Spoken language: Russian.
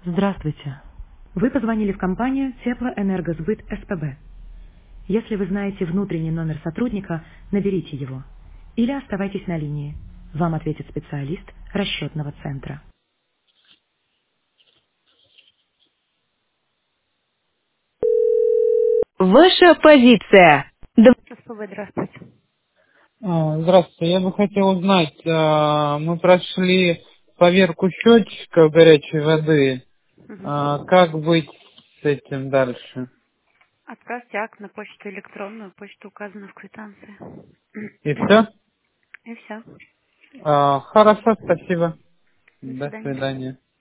Здравствуйте. Вы позвонили в компанию Теплоэнергосбыт СПБ. Если вы знаете внутренний номер сотрудника, наберите его. Или оставайтесь на линии. Вам ответит специалист расчетного центра. Ваша позиция. СПБ, здравствуйте. Здравствуйте. Я бы хотел узнать, мы прошли поверку счетчика горячей воды. Мгм. Как быть с этим дальше? Отправьте акт на почту электронную, почта указана в квитанции. И все? И все. Хорошо, спасибо. До До свидания. свидания.